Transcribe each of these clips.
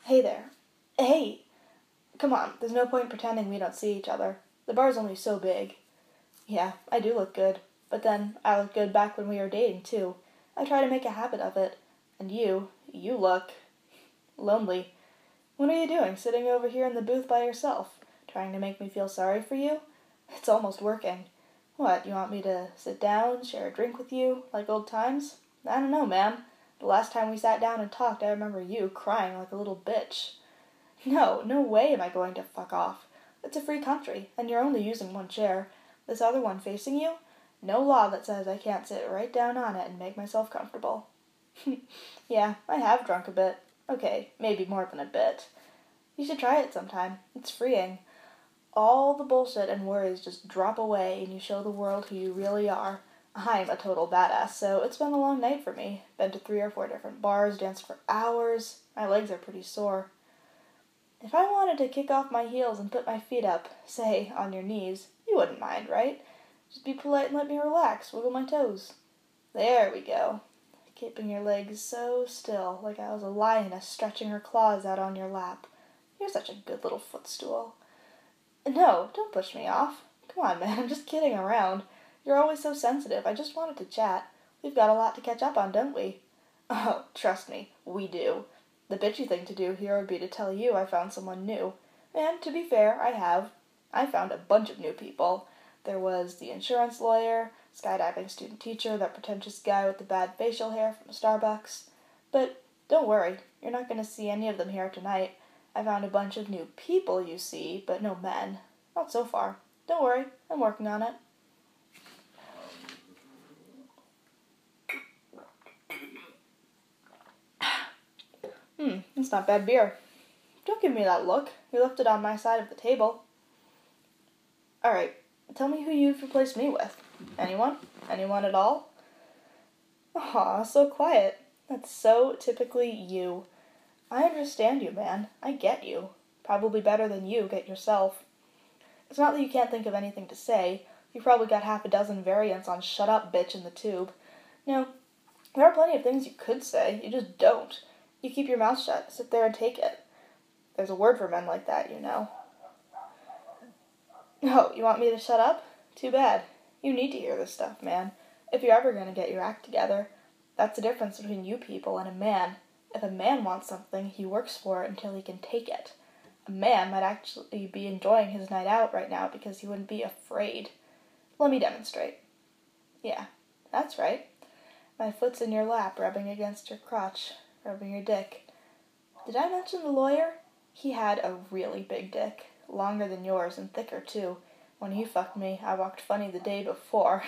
Hey there. Hey! Come on, there's no point pretending we don't see each other. The bar's only so big. Yeah, I do look good. But then, I looked good back when we were dating, too. I try to make a habit of it. And you look lonely. What are you doing, sitting over here in the booth by yourself? Trying to make me feel sorry for you? It's almost working. What, you want me to sit down, share a drink with you, like old times? I don't know, man. The last time we sat down and talked, I remember you crying like a little bitch. No way am I going to fuck off. It's a free country, and you're only using one chair. This other one facing you? No law that says I can't sit right down on it and make myself comfortable. Yeah, I have drunk a bit. Okay, maybe more than a bit. You should try it sometime. It's freeing. All the bullshit and worries just drop away and you show the world who you really are. I'm a total badass, so it's been a long night for me. Been to 3 or 4 different bars, danced for hours. My legs are pretty sore. If I wanted to kick off my heels and put my feet up, say, on your knees, you wouldn't mind, right? Just be polite and let me relax, wiggle my toes. There we go. Keeping your legs so still, like I was a lioness stretching her claws out on your lap. You're such a good little footstool. No, don't push me off. Come on, man, I'm just kidding around. You're always so sensitive. I just wanted to chat. We've got a lot to catch up on, don't we? Oh, trust me, we do. The bitchy thing to do here would be to tell you I found someone new. And, to be fair, I have. I found a bunch of new people. There was the insurance lawyer, skydiving student teacher, that pretentious guy with the bad facial hair from Starbucks. But don't worry, you're not going to see any of them here tonight. I found a bunch of new people, you see, but no men. Not so far. Don't worry, I'm working on it. It's not bad beer. Don't give me that look. You left it on my side of the table. Alright, tell me who you've replaced me with. Anyone? Anyone at all? Aw, so quiet. That's so typically you. I understand you, man. I get you. Probably better than you get yourself. It's not that you can't think of anything to say. You've probably got half a dozen variants on shut up, bitch, in the tube. No, there are plenty of things you could say. You just don't. You keep your mouth shut. Sit there and take it. There's a word for men like that, you know. Oh, you want me to shut up? Too bad. You need to hear this stuff, man. If you're ever going to get your act together. That's the difference between you people and a man. If a man wants something, he works for it until he can take it. A man might actually be enjoying his night out right now because he wouldn't be afraid. Let me demonstrate. Yeah, that's right. My foot's in your lap, rubbing against your crotch, rubbing your dick. Did I mention the lawyer? He had a really big dick. Longer than yours and thicker, too. When he fucked me, I walked funny the day before.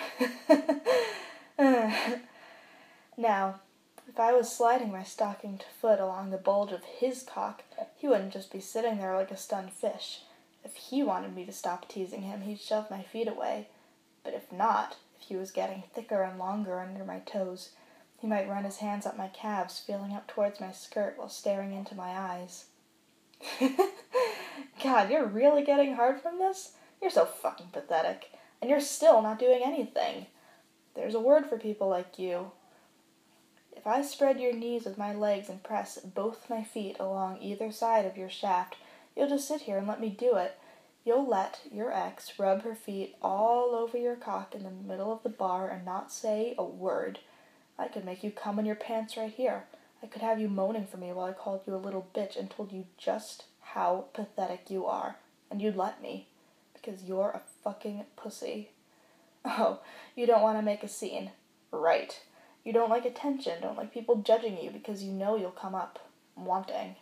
Now, if I was sliding my stockinged foot along the bulge of his cock, he wouldn't just be sitting there like a stunned fish. If he wanted me to stop teasing him, he'd shove my feet away. But if not, if he was getting thicker and longer under my toes, he might run his hands up my calves, feeling up towards my skirt while staring into my eyes. God, you're really getting hard from this? You're so fucking pathetic. And you're still not doing anything. There's a word for people like you. If I spread your knees with my legs and press both my feet along either side of your shaft, you'll just sit here and let me do it. You'll let your ex rub her feet all over your cock in the middle of the bar and not say a word. I could make you come in your pants right here. I could have you moaning for me while I called you a little bitch and told you just how pathetic you are. And you'd let me. Because you're a fucking pussy. Oh, you don't want to make a scene. Right. You don't like attention, don't like people judging you because you know you'll come up wanting.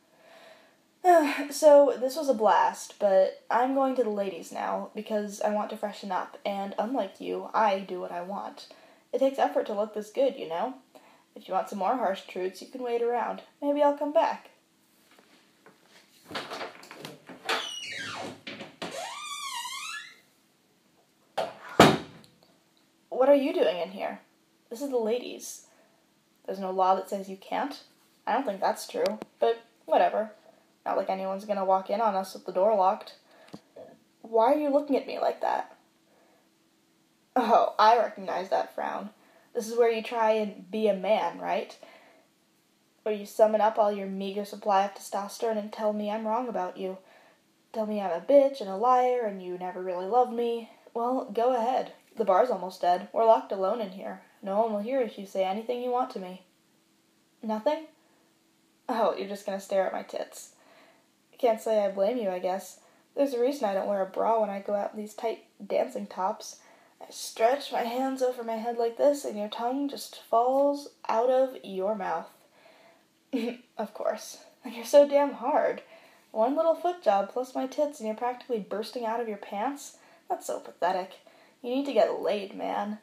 So, this was a blast, but I'm going to the ladies now because I want to freshen up, and unlike you, I do what I want. It takes effort to look this good, you know? If you want some more harsh truths, you can wait around. Maybe I'll come back. What are you doing in here? This is the ladies. There's no law that says you can't. I don't think that's true, but whatever. Not like anyone's gonna walk in on us with the door locked. Why are you looking at me like that? Oh, I recognize that frown. This is where you try and be a man, right? Where you summon up all your meager supply of testosterone and tell me I'm wrong about you. Tell me I'm a bitch and a liar and you never really loved me. Well, go ahead. The bar's almost dead. We're locked alone in here. No one will hear if you say anything you want to me. Nothing? Oh, you're just gonna stare at my tits. Can't say I blame you, I guess. There's a reason I don't wear a bra when I go out in these tight dancing tops. I stretch my hands over my head like this, and your tongue just falls out of your mouth. Of course. And you're so damn hard. One little foot job plus my tits, and you're practically bursting out of your pants? That's so pathetic. You need to get laid, man.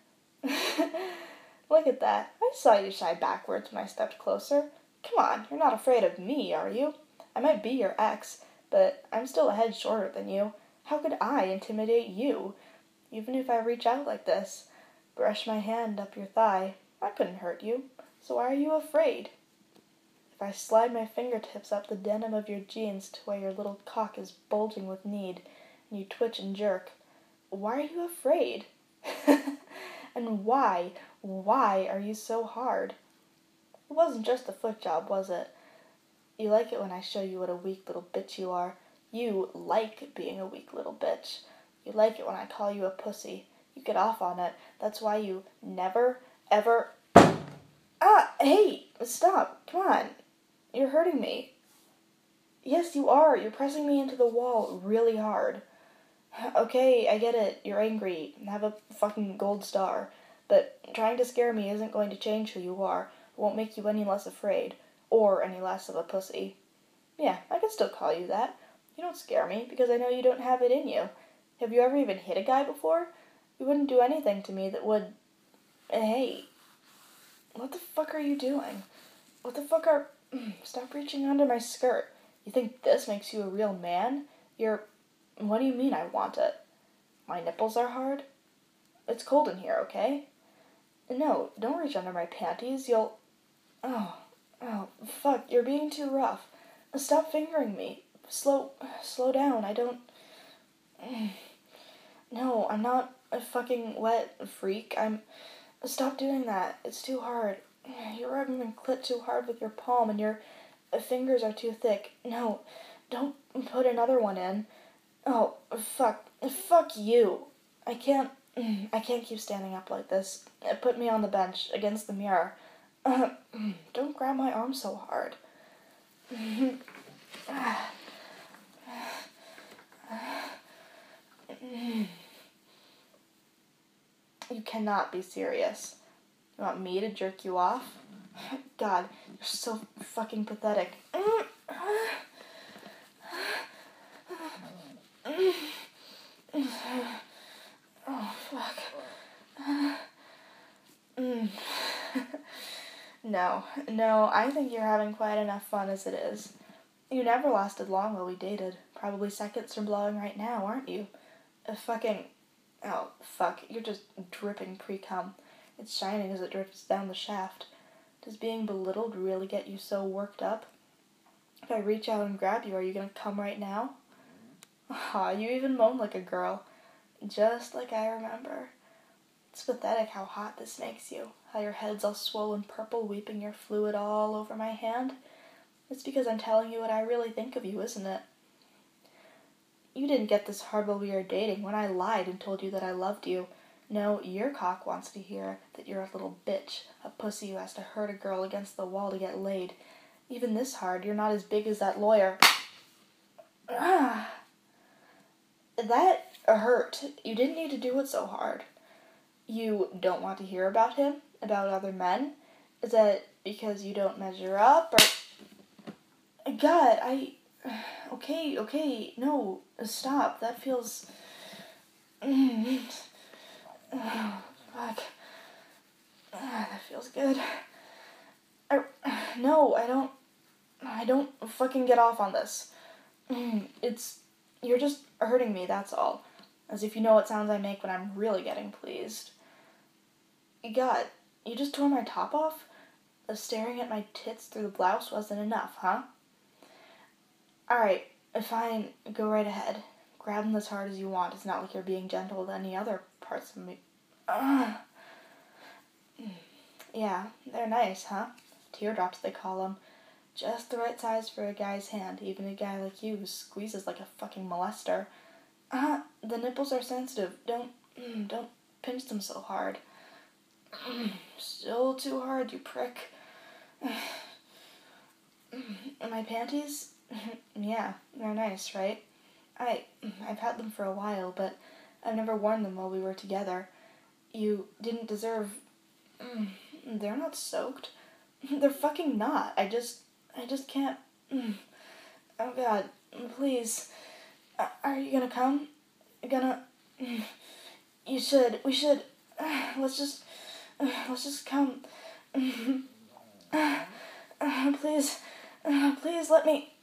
Look at that. I saw you shy backwards when I stepped closer. Come on, you're not afraid of me, are you? I might be your ex, but I'm still a head shorter than you. How could I intimidate you? Even if I reach out like this, brush my hand up your thigh, I couldn't hurt you. So why are you afraid? If I slide my fingertips up the denim of your jeans to where your little cock is bulging with need, and you twitch and jerk, why are you afraid? And why are you so hard? It wasn't just a foot job, was it? You like it when I show you what a weak little bitch you are. You like being a weak little bitch. You like it when I call you a pussy. You get off on it. That's why you never, ever... Ah, hey, stop. Come on. You're hurting me. Yes, you are. You're pressing me into the wall really hard. Okay, I get it. You're angry. Have a fucking gold star. But trying to scare me isn't going to change who you are. It won't make you any less afraid. Or any less of a pussy. Yeah, I can still call you that. You don't scare me, because I know you don't have it in you. Have you ever even hit a guy before? You wouldn't do anything to me that would... Hey, what the fuck are you doing? What the fuck are... Stop reaching under my skirt. You think this makes you a real man? What do you mean I want it? My nipples are hard? It's cold in here, okay? No, don't reach under my panties. You'll... Oh, fuck, you're being too rough. Stop fingering me. Slow down. I don't... No, I'm not a fucking wet freak. Stop doing that. It's too hard. You're rubbing my clit too hard with your palm and your fingers are too thick. No, don't put another one in. Oh, fuck. Fuck you. I can't keep standing up like this. Put me on the bench against the mirror. Don't grab my arm so hard. You cannot be serious. You want me to jerk you off? God, you're so fucking pathetic. Oh, fuck. No, I think you're having quite enough fun as it is. You never lasted long while we dated. Probably seconds from blowing right now, aren't you? Oh, fuck, you're just dripping pre-cum. It's shining as it drips down the shaft. Does being belittled really get you so worked up? If I reach out and grab you, are you gonna come right now? Ah, you even moan like a girl. Just like I remember. It's pathetic how hot this makes you. How your head's all swollen purple, weeping your fluid all over my hand. It's because I'm telling you what I really think of you, isn't it? You didn't get this hard while we were dating when I lied and told you that I loved you. No, your cock wants to hear that you're a little bitch, a pussy who has to hurt a girl against the wall to get laid. Even this hard, you're not as big as that lawyer. That hurt. You didn't need to do it so hard. You don't want to hear about him? About other men? Is that because you don't measure up, or... God, Okay, no, stop. That feels... Oh, fuck. That feels good. No, I don't fucking get off on this. You're just hurting me, that's all. As if you know what sounds I make when I'm really getting pleased. God, you just tore my top off? The staring at my tits through the blouse wasn't enough, huh? Alright, fine, go right ahead. Grab them as hard as you want. It's not like you're being gentle with any other parts of me. Yeah, they're nice, huh? Teardrops, they call them. Just the right size for a guy's hand, even a guy like you who squeezes like a fucking molester. The nipples are sensitive. Don't pinch them so hard. Still too hard, you prick. My panties? Yeah, they're nice, right? I've had them for a while, but I've never worn them while we were together. You didn't deserve... They're not soaked. They're fucking not. I just can't... Oh God, please. Are you gonna come? Gonna... We should... Let's just come. Please let me...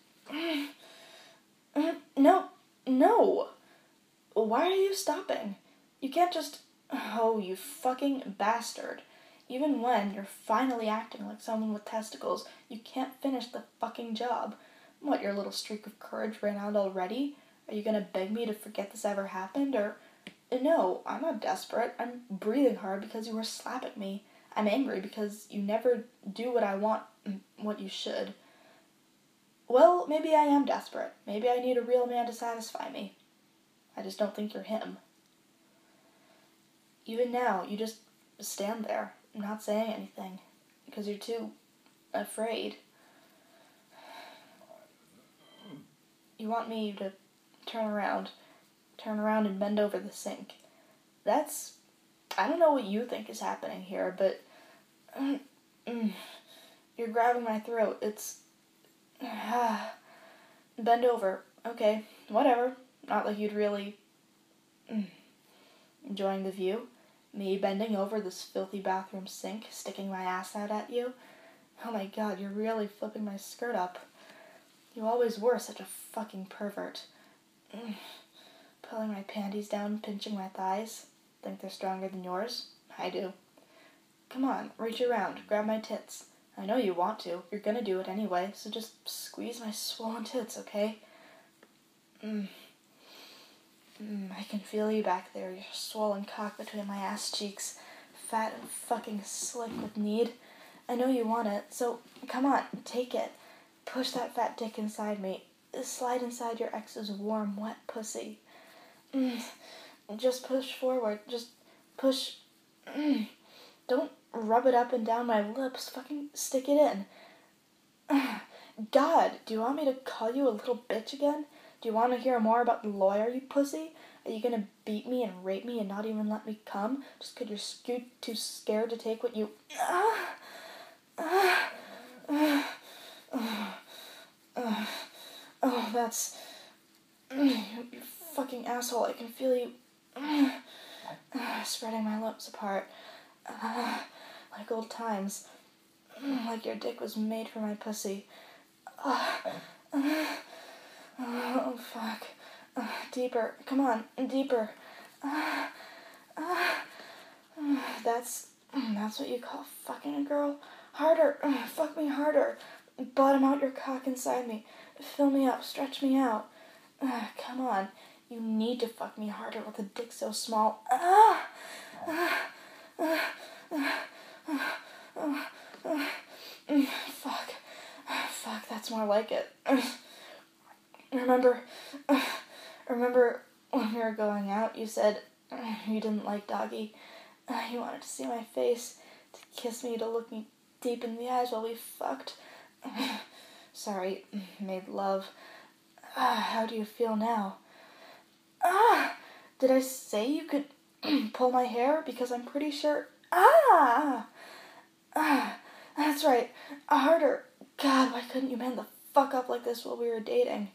No. Why are you stopping? You can't just... Oh, you fucking bastard. Even when you're finally acting like someone with testicles, you can't finish the fucking job. What, your little streak of courage ran out already? Are you gonna beg me to forget this ever happened, or... No, I'm not desperate. I'm breathing hard because you were slapping me. I'm angry because you never do what I want, what you should. Well, maybe I am desperate. Maybe I need a real man to satisfy me. I just don't think you're him. Even now, you just stand there, not saying anything, because you're too afraid. You want me to turn around and bend over the sink. I don't know what you think is happening here, but you're grabbing my throat. It's... Bend over. Okay, whatever. Not like you'd really... Enjoying the view? Me bending over this filthy bathroom sink, sticking my ass out at you? Oh my God, you're really flipping my skirt up. You always were such a fucking pervert. Pulling my panties down, pinching my thighs. Think they're stronger than yours? I do. Come on, reach around, grab my tits. I know you want to. You're gonna do it anyway, so just squeeze my swollen tits, okay? I can feel you back there, your swollen cock between my ass cheeks, fat and fucking slick with need. I know you want it, so come on, take it. Push that fat dick inside me. Slide inside your ex's warm, wet pussy. Just push forward. Just push. Don't rub it up and down my lips. Fucking stick it in. God, do you want me to call you a little bitch again? Do you want to hear more about the lawyer, you pussy? Are you gonna beat me and rape me and not even let me come? Just 'cause you're too scared to take what you... Oh, that's... You fucking asshole. I can feel you... Spreading my lips apart. Like old times. Like your dick was made for my pussy. Oh, fuck. Deeper. Come on, deeper. That's what you call fucking a girl? Harder. Fuck me harder. Bottom out your cock inside me. Fill me up. Stretch me out. Come on. You need to fuck me harder with a dick so small. Fuck, that's more like it. Remember when we were going out, you said you didn't like doggy. You wanted to see my face, to kiss me, to look me deep in the eyes while we fucked. Sorry, made love. How do you feel now? Did I say you could pull my hair? Because I'm pretty sure... That's right. Harder. God, why couldn't you man the fuck up like this while we were dating?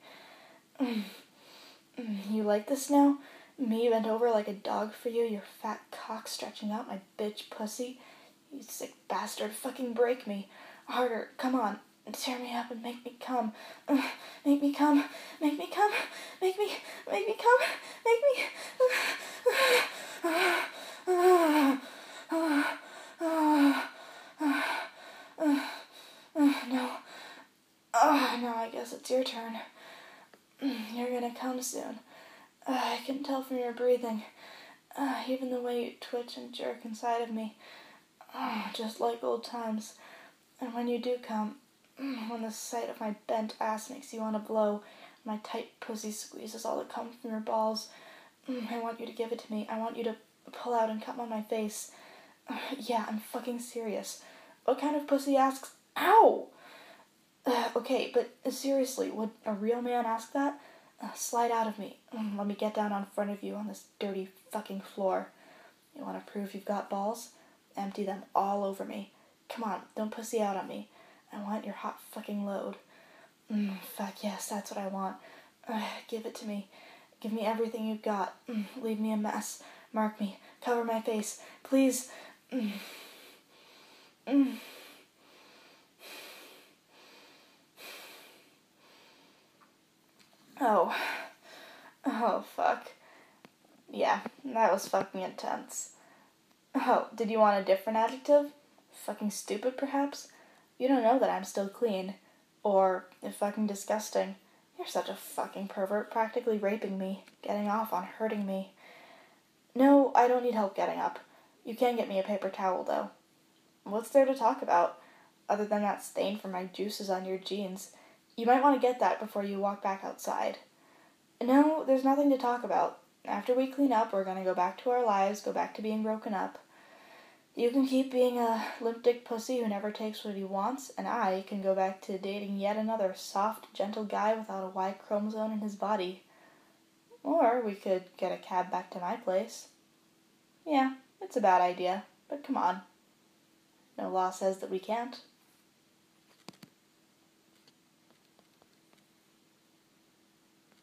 You like this now? Me bent over like a dog for you, your fat cock stretching out my bitch pussy? You sick bastard, fucking break me. Harder, come on. Tear me up and make me come. Make me come. Make me come. Make me come. Make me... No. Now I guess it's your turn. You're gonna come soon. I can tell from your breathing. Even the way you twitch and jerk inside of me. Just like old times. And when you do come, When the sight of my bent ass makes you want to blow, my tight pussy squeezes all the cum from your balls. I want you to give it to me. I want you to pull out and come on my face. Yeah, I'm fucking serious. What kind of pussy asks, ow? Okay, but seriously, would a real man ask that? Slide out of me. Let me get down on front of you on this dirty fucking floor. You want to prove you've got balls? Empty them all over me. Come on, don't pussy out on me. I want your hot fucking load. Fuck yes, that's what I want. Give it to me. Give me everything you've got. Leave me a mess. Mark me. Cover my face. Please. Oh. Oh, fuck. Yeah, that was fucking intense. Oh, did you want a different adjective? Fucking stupid, perhaps? You don't know that I'm still clean. Or, fucking disgusting. You're such a fucking pervert, practically raping me, getting off on hurting me. No, I don't need help getting up. You can get me a paper towel, though. What's there to talk about, other than that stain from my juices on your jeans? You might want to get that before you walk back outside. No, there's nothing to talk about. After we clean up, we're gonna go back to our lives, go back to being broken up. You can keep being a limp-dick pussy who never takes what he wants, and I can go back to dating yet another soft, gentle guy without a Y chromosome in his body. Or we could get a cab back to my place. Yeah, it's a bad idea, but come on. No law says that we can't.